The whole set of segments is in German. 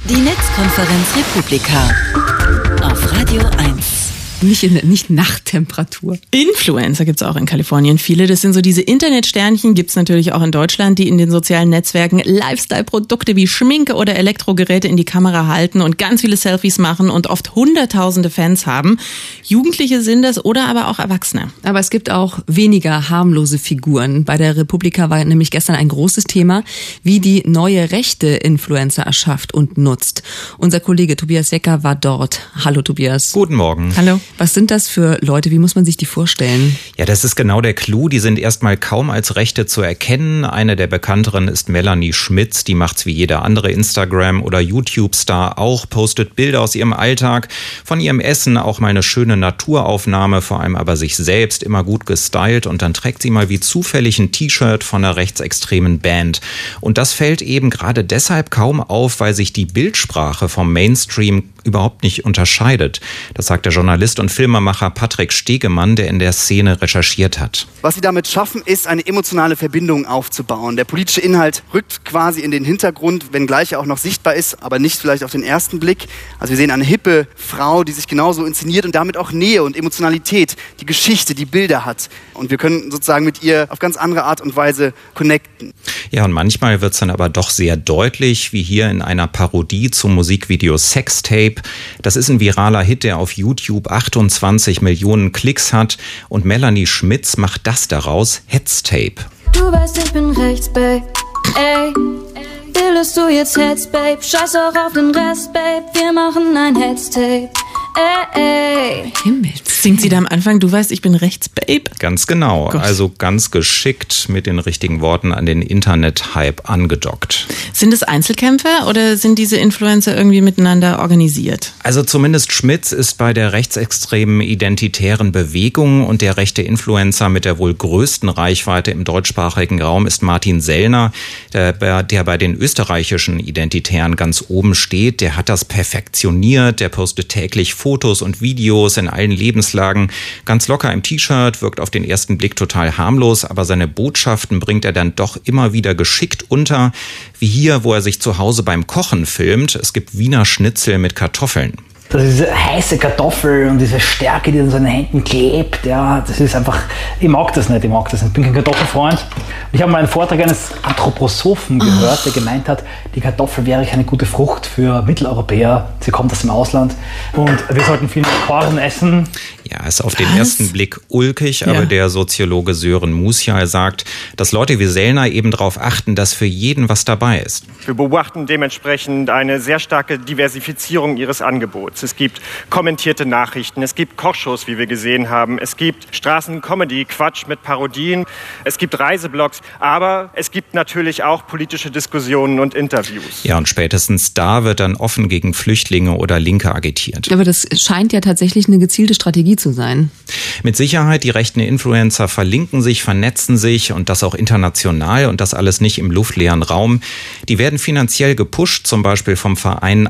Die Netzkonferenz Republika auf Radio 1. Nicht Nachttemperatur. Influencer gibt's auch in Kalifornien viele. Das sind so diese Internetsternchen, gibt's natürlich auch in Deutschland, die in den sozialen Netzwerken Lifestyle-Produkte wie Schminke oder Elektrogeräte in die Kamera halten und ganz viele Selfies machen und oft hunderttausende Fans haben. Jugendliche sind das oder aber auch Erwachsene. Aber es gibt auch weniger harmlose Figuren. Bei der Republika war nämlich gestern ein großes Thema, wie die neue Rechte Influencer erschafft und nutzt. Unser Kollege Tobias Jecker war dort. Hallo Tobias. Guten Morgen. Hallo. Was sind das für Leute? Wie muss man sich die vorstellen? Ja, das ist genau der Clou. Die sind erstmal kaum als Rechte zu erkennen. Eine der bekannteren ist Melanie Schmitz. Die macht's wie jeder andere Instagram- oder YouTube-Star auch, postet Bilder aus ihrem Alltag, von ihrem Essen, auch mal eine schöne Naturaufnahme, vor allem aber sich selbst, immer gut gestylt. Und dann trägt sie mal wie zufällig ein T-Shirt von einer rechtsextremen Band. Und das fällt eben gerade deshalb kaum auf, weil sich die Bildsprache vom Mainstream überhaupt nicht unterscheidet. Das sagt der Journalist und Filmemacher Patrick Stegemann, der in der Szene recherchiert hat. Was sie damit schaffen, ist, eine emotionale Verbindung aufzubauen. Der politische Inhalt rückt quasi in den Hintergrund, wenngleich er auch noch sichtbar ist, aber nicht vielleicht auf den ersten Blick. Also wir sehen eine hippe Frau, die sich genauso inszeniert und damit auch Nähe und Emotionalität, die Geschichte, die Bilder hat. Und wir können sozusagen mit ihr auf ganz andere Art und Weise connecten. Ja, und manchmal wird es dann aber doch sehr deutlich, wie hier in einer Parodie zum Musikvideo Sextape. Das ist ein viraler Hit, der auf YouTube 28 Millionen Klicks hat. Und Melanie Schmitz macht das daraus, Hetztape. Du weißt, ich bin rechts, Babe. Ey, bildest du jetzt Hetz, Babe? Scheiß auch auf den Rest, Babe. Wir machen ein Hetztape. Ey. Singt sie da am Anfang, du weißt, ich bin rechts, Babe? Ganz genau, Gott. Also ganz geschickt mit den richtigen Worten an den Internet-Hype angedockt. Sind es Einzelkämpfer oder sind diese Influencer irgendwie miteinander organisiert? Also zumindest Schmitz ist bei der rechtsextremen identitären Bewegung und der rechte Influencer mit der wohl größten Reichweite im deutschsprachigen Raum ist Martin Sellner, der bei den österreichischen Identitären ganz oben steht. Der hat das perfektioniert, der postet täglich Fotos und Videos in allen Lebenslagen, ganz locker im T-Shirt, wirkt auf den ersten Blick total harmlos, aber seine Botschaften bringt er dann doch immer wieder geschickt unter, wie hier, wo er sich zu Hause beim Kochen filmt. Es gibt Wiener Schnitzel mit Kartoffeln. Diese heiße Kartoffel und diese Stärke, die an seinen Händen klebt, ja, das ist einfach, ich mag das nicht. Ich bin kein Kartoffelfreund. Ich habe mal einen Vortrag eines Anthroposophen gehört, der gemeint hat, die Kartoffel wäre eine gute Frucht für Mitteleuropäer. Sie kommt aus dem Ausland und wir sollten viel mehr Korn essen. Ja, ist auf den ersten Blick ulkig, aber der Soziologe Sören Musial sagt, dass Leute wie Sellner eben darauf achten, dass für jeden was dabei ist. Wir beobachten dementsprechend eine sehr starke Diversifizierung ihres Angebots. Es gibt kommentierte Nachrichten, es gibt Kochshows, wie wir gesehen haben, es gibt Straßen-Comedy, Quatsch mit Parodien, es gibt Reiseblogs, aber es gibt natürlich auch politische Diskussionen und Interviews. Ja, und spätestens da wird dann offen gegen Flüchtlinge oder Linke agitiert. Aber das scheint ja tatsächlich eine gezielte Strategie zu sein. Mit Sicherheit, die rechten Influencer verlinken sich, vernetzen sich und das auch international und das alles nicht im luftleeren Raum. Die werden finanziell gepusht, zum Beispiel vom Verein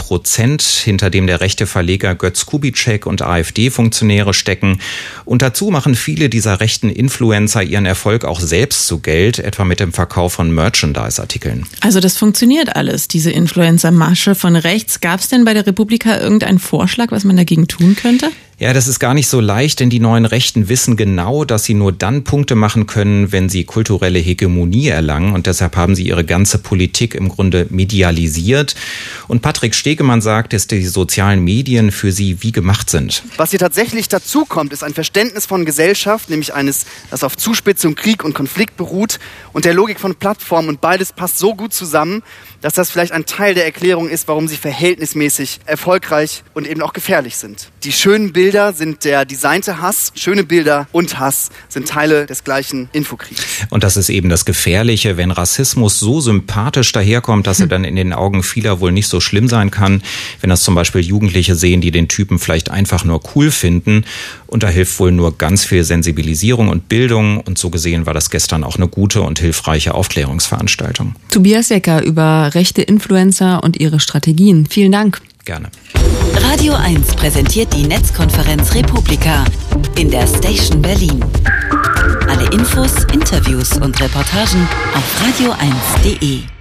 1%, hinter dem der rechte Verleger Götz Kubitschek und AfD-Funktionäre stecken. Und dazu machen viele dieser rechten Influencer ihren Erfolg auch selbst zu Geld, etwa mit dem Verkauf von Merchandise-Artikeln. Also das funktioniert alles, diese Influencer-Masche von rechts. Gab es denn bei der Republika irgendeinen Vorschlag, was man dagegen tun könnte? Ja, das ist gar nicht so leicht, denn die neuen Rechten wissen genau, dass sie nur dann Punkte machen können, wenn sie kulturelle Hegemonie erlangen. Und deshalb haben sie ihre ganze Politik im Grunde medialisiert. Und Patrick Stegemann sagt, dass die sozialen Medien für sie wie gemacht sind. Was hier tatsächlich dazu kommt, ist ein Verständnis von Gesellschaft, nämlich eines, das auf Zuspitzung, Krieg und Konflikt beruht und der Logik von Plattformen. Und beides passt so gut zusammen, dass das vielleicht ein Teil der Erklärung ist, warum sie verhältnismäßig erfolgreich und eben auch gefährlich sind. Die schönen Bilder sind der designte Hass. Schöne Bilder und Hass sind Teile des gleichen Infokriegs. Und das ist eben das Gefährliche, wenn Rassismus so sympathisch daherkommt, dass er dann in den Augen vieler wohl nicht so schlimm sein kann. Wenn das zum Beispiel Jugendliche sehen, die den Typen vielleicht einfach nur cool finden. Und da hilft wohl nur ganz viel Sensibilisierung und Bildung. Und so gesehen war das gestern auch eine gute und hilfreiche Aufklärungsveranstaltung. Tobias Jecker über rechte Influencer und ihre Strategien. Vielen Dank. Gerne. Radio 1 präsentiert die Netzkonferenz Republika in der Station Berlin. Alle Infos, Interviews und Reportagen auf radio1.de.